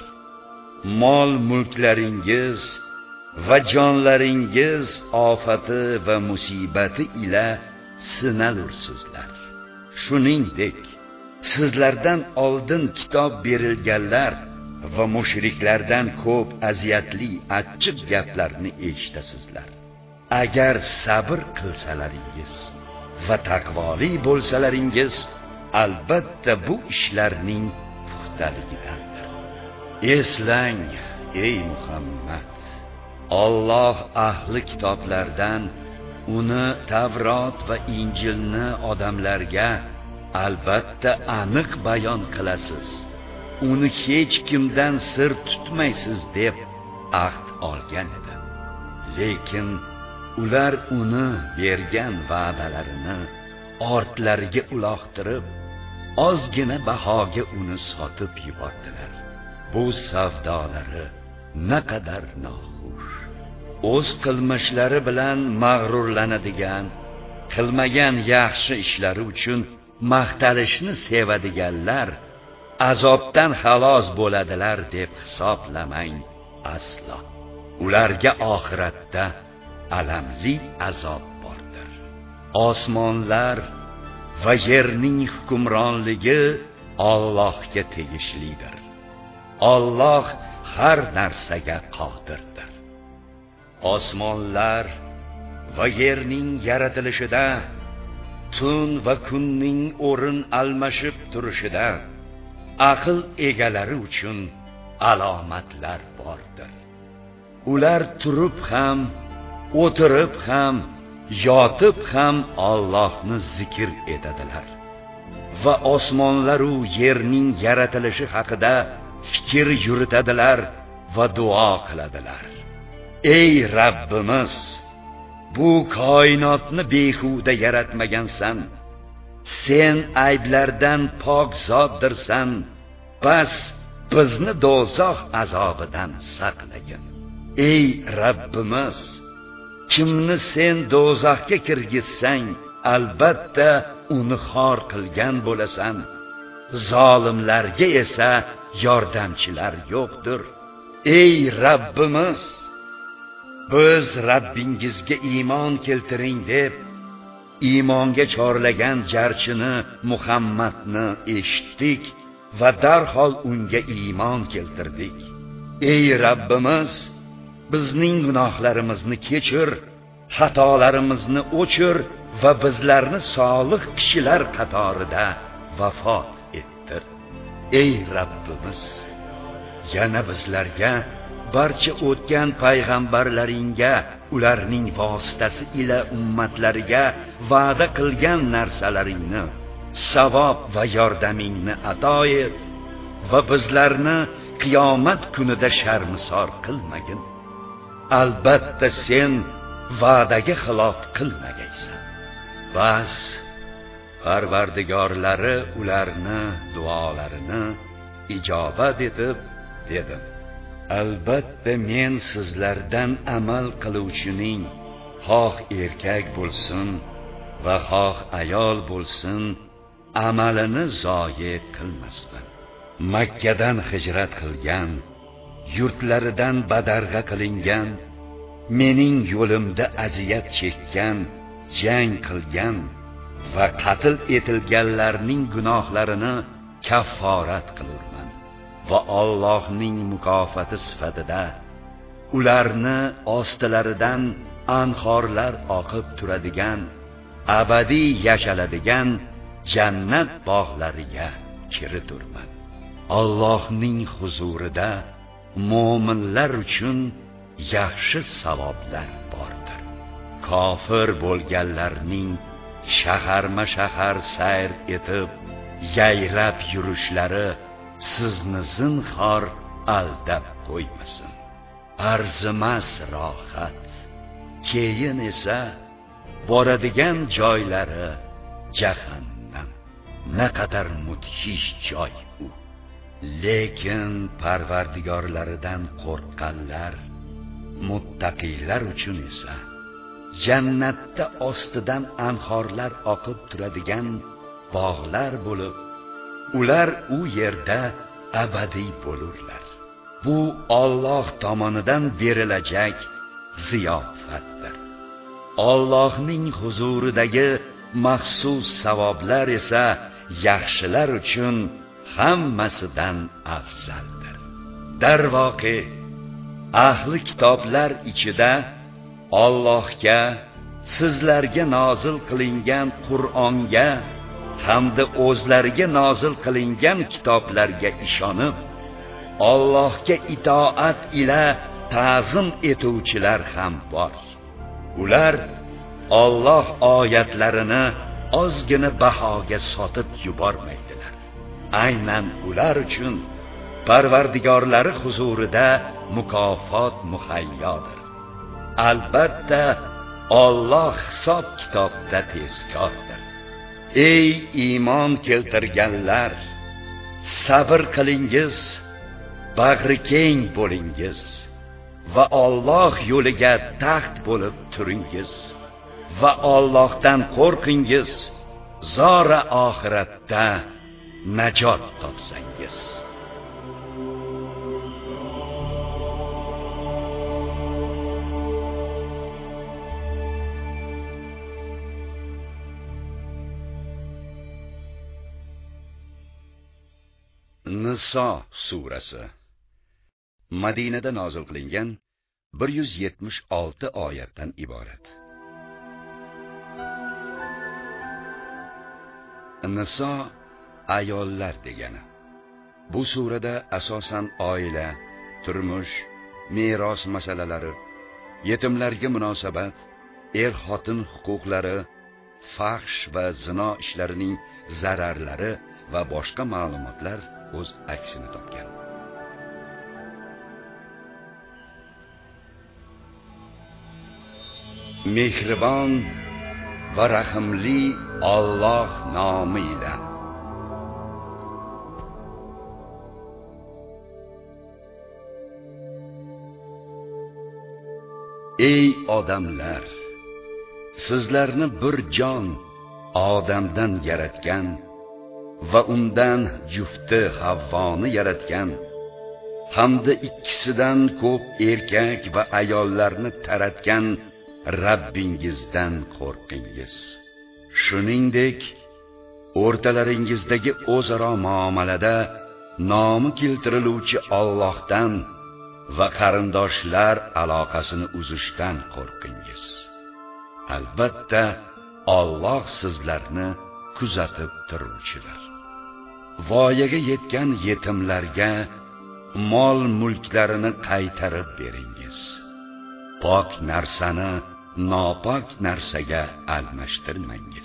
Mol mulklaringiz va jonlaringiz ofati va musibati ila sinalursizlar. Shuningdek, sizlardan oldin kitob berilganlar va mushriklardan ko'p aziyatli, achchiq gaplarni eshitasizlar. Agar sabr qilsalaringiz va taqvoli bo'lsalaringiz, albatta bu ishlarning puxtaligidandir. Eslang, ey Muhammad, Alloh ahli kitoblardan uni Tavrot va Injilni odamlarga albatta aniq bayon qilasiz. Uni hech kimdan sir tutmaysiz deb ahd olgan edi. Lekin ular uni bergan va'dalarini ortlariga uloqtirib, ozgina bahoga uni sotib yubordilar. Bu savdolari naqadar noxush. O'z qilmishlari bilan mag'rurlanadigan, qilmagan yaxshi ishlari uchun maqtalishni sevadiganlar azobdan xalos bo'ladilar deb hisoblamang aslo. Ularga oxiratda alamli azob bordir. Osmonlar va yerning hukmronligi Allohga tegishlidir. Alloh har narsaga qodirdir. Osmonlar va yerning yaratilishida, tun va kunning o'rin almashib turishida aql egalari uchun alomatlar bordir. Ular turib ham, o'tirib ham, yotib ham Allohni zikr etadilar va osmonlar va yerning yaratilishi haqida fikr yuritadilar va duo qiladilar. Ey Rabbimiz, bu koinotni behuda yaratmagansan. Sen ayblardan pok zotdirsan. Bas bizni dozoq azobidan saqlagin. Ey Rabbimiz, kimni sen dozoqqa kirgizsang, albatta uni xor qilgan bo'lasan. Zolimlarga esa yordamchilar yo'qdir. Ey Rabbimiz, biz Rabbingizga iymon keltiring deb iymonga chorlagan jarchini Muhammadni eshitdik va darhol unga iymon keltirdik. Ey Rabbimiz, bizning gunohlarimizni kechir, xatolarimizni o'chir va bizlarni solih kishilar qatorida vafot ettir. Ey Rabbimiz, yana bizlarga barcha o'tgan payg'ambarlaringga ularning vositasi ila ummatlariga va'da qilgan narsalaringni, savob va yordamingni ato et va bizlarni qiyomat kunida sharmisor qilmagin. Albatta sen va'daga xilof qilmagaysan. Bas Parvardigorlari ularni duolarini ijobat etib dedi: Albatta men sizlardan amal qiluvchining xoh erkak bo'lsin va xoh ayol bo'lsin amalini zoye qilmasman. Makkadan hijrat qilgan, yurtlaridan badarg'a qilingan, mening yo'limda aziyat chekkan, jang qilgan va qatl etilganlarning gunohlarini kafforat qilurman va Allohning mukofoti sifatida ularni ostilaridan anhorlar oqib turadigan, abadiy yashaladigan jannat bog'lariga kiriturman. Allohning huzurida mo'minlar uchun yaxshi savoblar bordir. Kofir bo'lganlarning shaharma shahar sayr etib yayrab yurishlari sizni zinhor aldab qo'ymasin. Arzimas rohat, keyin esa boradigan joylari jahannam. Naqadar mudhish joy u. Lekin Parvardigorlaridan qo'rqqanlar, muttaqiylar uchun esa jannatda ostidan anhorlar oqib turadigan bog'lar bo'lib, ular u yerda abadiy bo'lurlar. Bu Alloh tomonidan berilajak ziyofatdir. Allohning huzuridagi maxsus savoblar esa yaxshilar uchun hammasidan afzaldir. Darvoqe, ahli kitoblar ichida Allohga, sizlarga nozil qilingan Qur'onga hamda o'zlariga nozil qilingan kitoblarga ishonib, Allohga itoat ila ta'zim etuvchilar ham bor. Ular Alloh oyatlarini ozgina bahoga sotib yubormaydilar. Aynan ular uchun Parvardigorlari huzurida mukofot muhayyodir. Albatta Alloh hisob kitobda tezkordir. Ey iymon keltirganlar, sabr qilingiz, bag'ri keng bo'lingiz va Alloh yo'liga taxt bo'lib turingiz va Allohdan qo'rqingiz, zora oxiratda najot topsangiz. Niso surasi Madinada nozil qilingan bir yuz yetmish olti oyatdan iborat. Niso ayollar degani. Bu surada asosan oila, turmush, meros masalalari, yetimlarga munosabat, er-xotin huquqlari, fahsh va zino ishlarining zararlari va boshqa ma'lumotlar o'z aksini topgan. mehribon va rahimli Alloh nomi bilan. Ey odamlar, sizlarni bir jon Odamdan yaratgan va undan jufti Havvoni yaratgan, hamda ikkisidan ko'p erkak va ayollarni taratgan Rabbingizdan qo'rqingiz. Shuningdek, o'rtalaringizdagi o'zaro muomalada nomi keltiriluvchi Allohdan va qarindoshlar aloqasini uzishdan qo'rqingiz. Albatta, Alloh sizlarni kuzatib turuvchidir. Voyaga yetgan yetimlarga mol mulklarini qaytarib beringiz. Pok narsani nopok narsaga almashtirmangiz.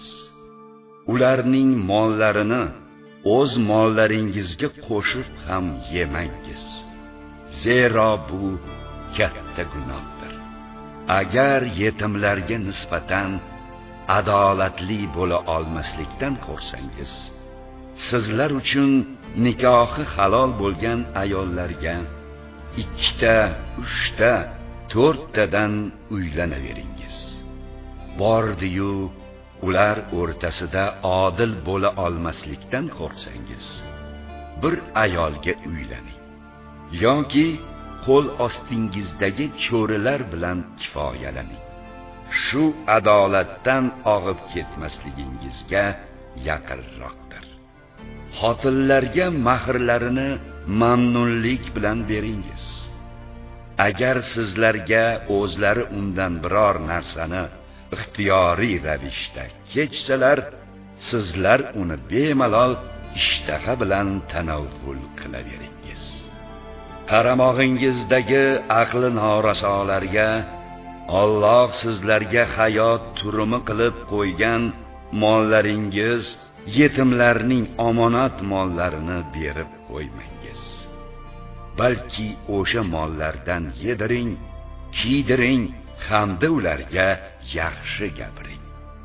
Ularning mollarini o'z mollaringizga qo'shib ham yemangiz. Zero bu katta gunohdir. Agar yetimlarga nisbatan adolatli bo'la olmaslikdan qo'rqsangiz, sizlar uchun nikohi halol bo'lgan ayollarga ikkita, uchta, to'rttadan uylanaveringiz. Bordi-yu, ular o'rtasida odil bo'la olmaslikdan qo'rqsangiz, bir ayolga uylaning. Yoki qo'l ostingizdagi cho'rilar bilan kifoyalaning. Shu adolatdan og'ib ketmasligingizga yaqinroqdir. Xotinlarga mahrlarini mamnunlik bilan beringiz. Agar sizlarga o'zlari undan biror narsani ixtiyoriy ravishda kechsalar, sizlar uni bemalol ishtaha bilan tanovvul qilaveringiz. Qaramog'ingizdagi aqli norasolarga Alloh sizlarga hayot turimi qilib qo'ygan mollaringiz, yetimlarning omonat mollarini berib qo'ymangiz. Balki o'sha mollardan yediring, kiydiring, hamda ularga yaxshi gapiring.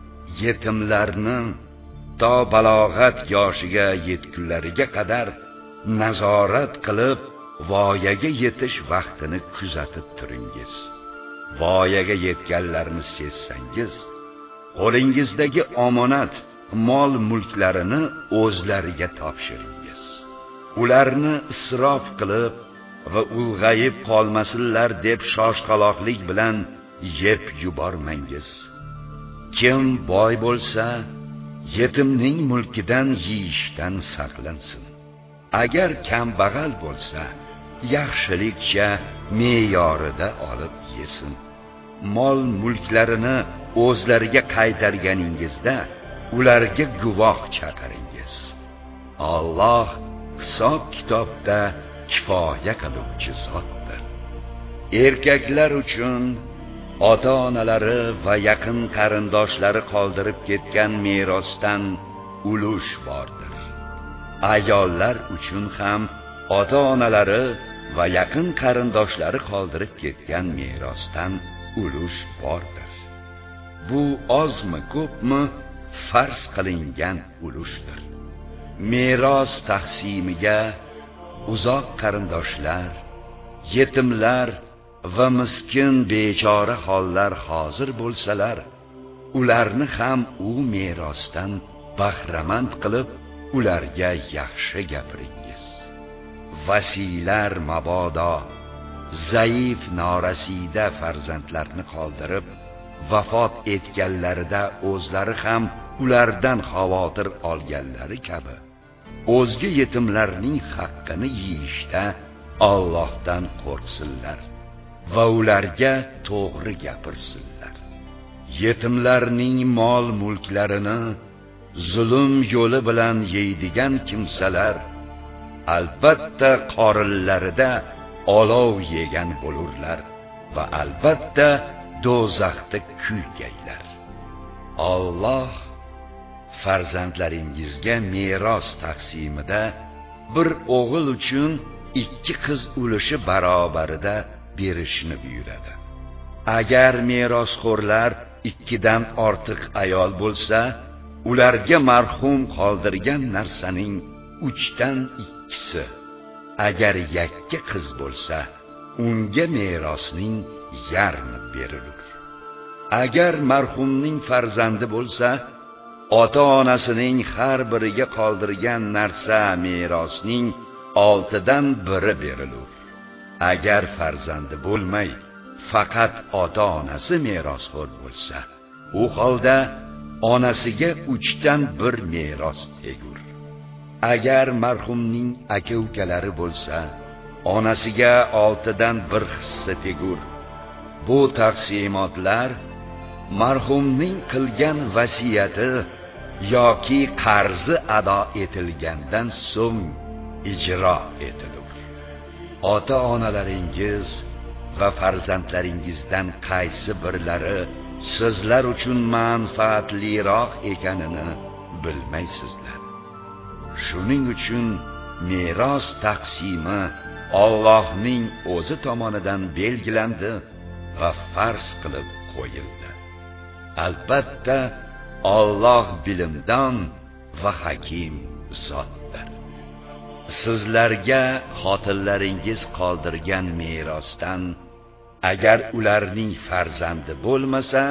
Yetimlarni to balog'at yoshiga yetgunlariga qadar nazorat qilib, voyaga yetish vaqtini kuzatib turingiz. Voyaga yetganlarni sezsangiz, qo'lingizdagi omonat mol mulklarini o'zlariga topshiringiz. Ularni isrof qilib va ulg'ayib qolmasinlar deb shoshqaloqlik bilan yeb yubormangiz. Kim boy bo'lsa, yetimning mulkidan yeyishdan saqlansin. Agar kambag'al bo'lsa, yaxshilikcha me'yorida olib yesin. Mol mulklarini o'zlariga qaytarganingizda ularga guvoh chaqiringiz. Alloh hisob kitobda kifoya qiluvchi zotdir. Erkaklar uchun ota-onalari va yaqin qarindoshlari qoldirib ketgan merosdan ulush bordir. Ayollar uchun ham ota-onalari va yaqin qarindoshlari qoldirib ketgan merosdan ulush bordir. Bu ozmi ko'pmi farz qilingan ulushdir. Meros taqsimiga uzoq qarindoshlar, yetimlar va miskin bechora hollar hozir bo'lsalar, ularni ham u merosdan bahramand qilib, ularga yaxshi gapiringiz. Vasiylar mabodo zaif norasida farzandlarni qoldirib vafot etganlarida o'zlari ham ulardan xavotir olganlari kabi o'zga yetimlarning haqqini yeyishda Allohdan qo'rqsinlar va ularga to'g'ri gapirsinlar. Yetimlarning mol mulklarini zulm yo'li bilan yeydigan kimsalar albatta qorinlarida olov yegan bo'lurlar va albatta do'zaxda kuygaylar. Alloh farzandlaringizga meros taqsimida bir o'g'il uchun ikki qiz ulushi barobarida berishni buyuradi. agar merosxo'rlar ikkidan ortiq ayol bo'lsa, ularga marhum qoldirgan narsaning uchdan ikkisi. Agar yakka qiz bo'lsa, unga merosning yarmi berilur. Agar marhumning farzandi bo'lsa, ota-onasining har biriga qoldirgan narsa merosning oltidan biri berilur. Agar farzandi bo'lmay, faqat ota-onasi merosxo'r bo'lsa, u holda onasiga uchdan bir meros tegur. Agar marhumning aka-ukalari bo'lsa, onasiga oltidan bir hissa tegur. Bu taqsimotlar marhumning qilgan vasiyati yoki qarzi ado etilgandan so'ng ijro etilur. Ota-onalaringiz va farzandlaringizdan qaysi birlari sizlar uchun manfaatliroq ekanini bilmaysizlar. Shuning uchun meros taqsimi Allohning o'zi tomonidan belgilandi va farz qilib qo'yildi. Albatta, Alloh bilimdon va hakim zotdir. Sizlarga xotinlaringiz qoldirgan merosdan agar ularning farzandi bo'lmasa,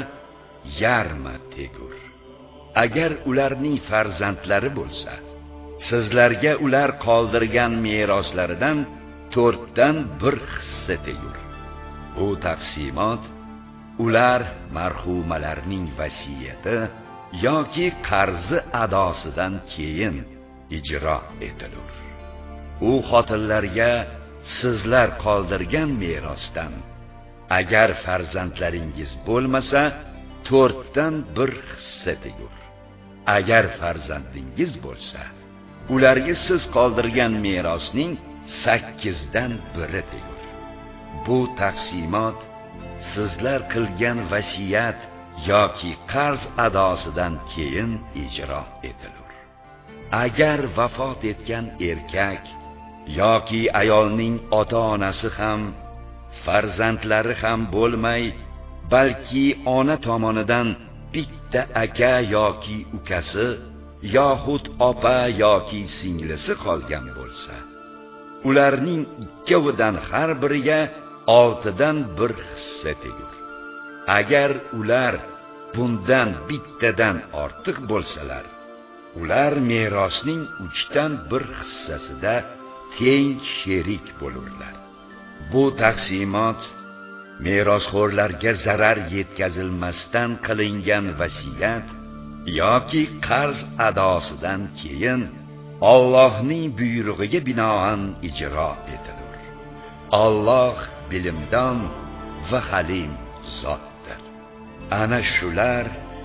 yarmi tegur. Agar ularning farzandlari bo'lsa, sizlarga ular qoldirgan meroslaridan to'rtdan bir hissa tegur. Bu taqsimot ular marhumalarning vasiyati yoki qarzi adosidan keyin ijro etilur. U xotinlarga sizlar qoldirgan merosdan agar farzandlaringiz bo'lmasa, to'rtdan bir hissa tegur. Agar farzandingiz bo'lsa, ularga siz qoldirgan merosning sakkizdan biri tegur. Bu taqsimot sizlar qilgan vasiyat yoki qarz adosidan keyin ijro etilur. Agar vafot etgan erkak yoki ayolning ota-onasi ham, farzandlari ham bo'lmay, balki ona tomonidan bitta aka yoki ukasi, yoxud opa yoki singlisi qolgan bo'lsa, ularning ikkovidan har biriga oltidan bir hissa tegur. Agar ular bundan bittadan ortiq bo'lsalar, ular merosning uchdan bir hissasida teng sherik bo'lurlar. Bu taqsimot merosxo'rlarga zarar yetkazilmasdan qilingan vasiyat yoki qarz adosidan keyin Allohning buyrug'iga binoan ijro etilur. Alloh bilimdon va halim zotdir. Ana shular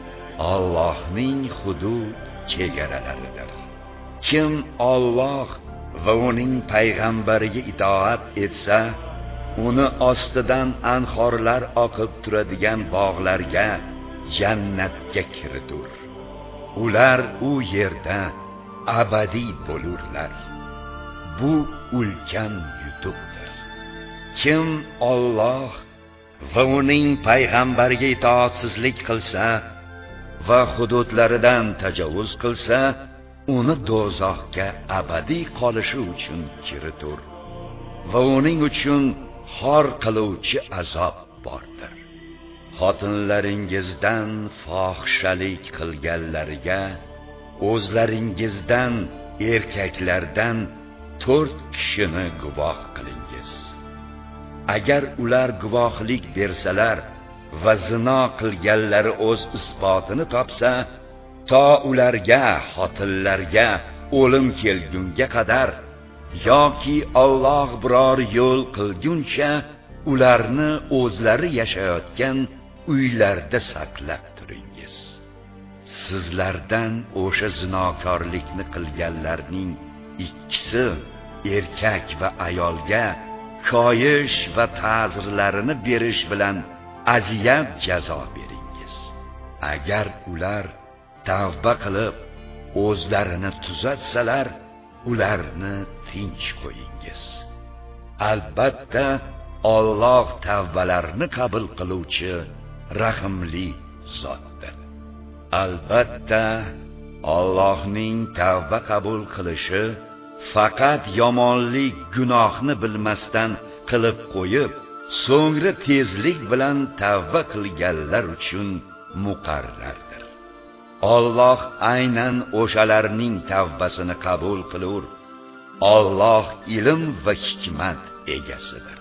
Allohning hudud chegaralaridir. Kim Alloh va uning payg'ambariga itoat etsa, uni ostidan anhorlar oqib turadigan bog'larga, jannatga kiritur. Ular u yerda abadiy bo'lurlar. Bu ulkan yutuqdir. Kim Alloh va uning payg'ambariga itoatsizlik qilsa va hududlaridan tajovuz qilsa, uni do'zaxga abadiy qolishi uchun kiritur va uning uchun xor qiluvchi azob bordir. Xotinlaringizdan fohishalik qilganlarga o'zlaringizdan erkaklardan to'rt kishini guvoh qilingiz. Agar ular guvohlik bersalar va zino qilganlari o'z isbotini topsa, to ularga, xotinlarga o'lim kelgunga qadar yoki Alloh biror yo'l qilguncha ularni o'zlari yashayotgan uylarda saqlab turingiz. Sizlardan o'sha zinokorlikni qilganlarning ikkisi erkak va ayolga koyish va ta'zirlarini berish bilan aziyat jazo beringiz. Agar ular tavba qilib o'zlarini tuzatsalar, ularni tinch qo'yingiz. Albatta Alloh tavbalarni qabul qiluvchi rahimli zotdir. Albatta Allohning tavba qabul qilishi faqat yomonlik, gunohni bilmasdan qilib qo'yib, so'ngra tezlik bilan tavba qilganlar uchun muqarrardir. Alloh aynan o'shalarning tavbasini qabul qilur. Alloh ilm va hikmat egasidir.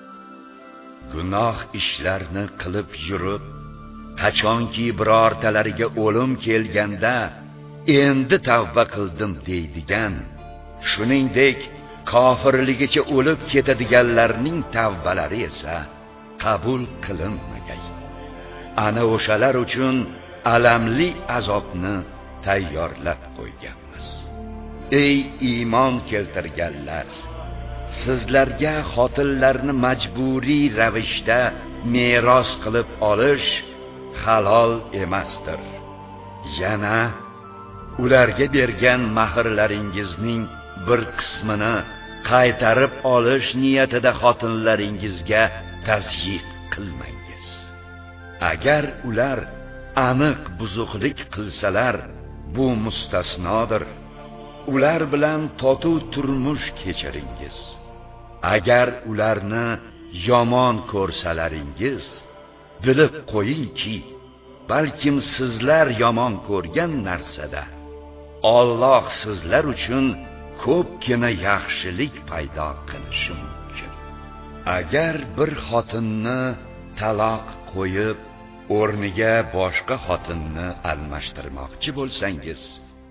Gunoh ishlarni qilib yurib, qachonki birortalariga o'lim kelganda, endi tavba qildim deydigan, shuningdek kofirligicha o'lib ketadiganlarning tavbalari esa qabul qilinmagay. Ana o'shalar uchun alamli azobni tayyorlab qo'yganmiz. Ey iymon keltirganlar, sizlarga xotinlarni majburiy ravishda meros qilib olish halol emasdir. Yana ularga bergan mahrlaringizning bir qismini qaytarib olish niyatida xotinlaringizga tazyiq qilmangiz. Agar ular aniq buzuqlik qilsalar, bu mustasnodir. Ular bilan totuv turmush kechiringiz. Agar ularni yomon ko'rsalaringiz, bilib qo'yingki, balkim sizlar yomon ko'rgan narsada Alloh sizlar uchun ko'pgina yaxshilik paydo qilishi mumkin. Agar bir xotinni taloq qo'yib, o'rniga boshqa xotinni almashtirmoqchi bo'lsangiz,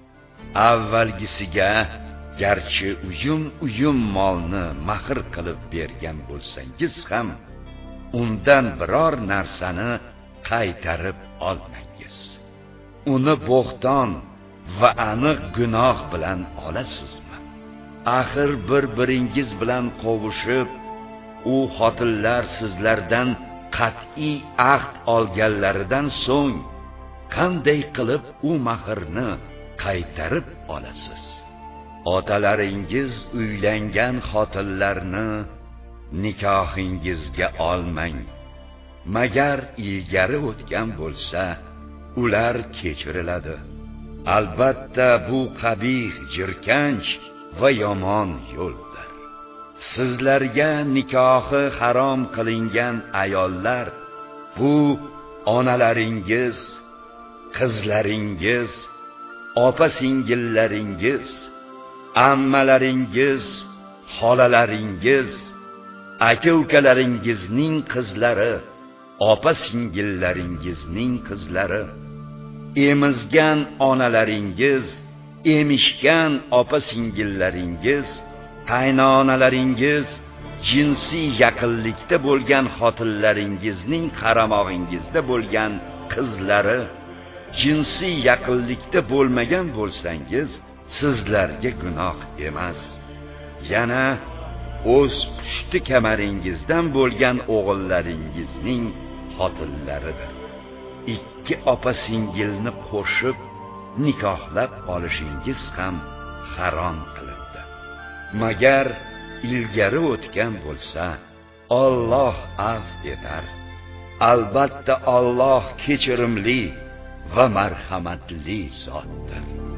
avvalgisiga garchi uyum-uyum molni mahr qilib bergan bo'lsangiz ham, undan biror narsani qaytarib olmangiz. Uni bo'xton va aniq gunoh bilan olasizmi? Axir bir-biringiz bilan qovushib, u xotinlar sizlardan qat'iy ahd olganlaridan so'ng qanday qilib u mahrni qaytarib olasiz? Otalaringiz uylangan xotinlarni nikohingizga olmang, magar ilgari o'tgan bo'lsa, ular kechiriladi. Albatta bu qabih, jirkanch va yomon yo'ldir. Sizlarga nikohi harom qilingan ayollar bu onalaringiz, qizlaringiz, opa-singillaringiz, ammalaringiz, xolalaringiz, aka-ukalaringizning qizlari, opa-singillaringizning qizlari, emizgan onalaringiz, emishgan opa-singillaringiz, qaynonalaringiz, jinsiy yaqinlikda bo'lgan xotinlaringizning qaramog'ingizda bo'lgan qizlari, jinsiy yaqinlikda bo'lmagan bo'lsangiz, sizlarga gunoh emas. Yana o'z pushti kamaringizdan bo'lgan o'g'illaringizning xotinlaridir. Ikki opa-singilni qo'shib nikohlab olishingiz ham harom qilindi. Magar ilgari o'tgan bo'lsa, Alloh afv etar. Albatta Alloh kechirimli va marhamatli zotdir.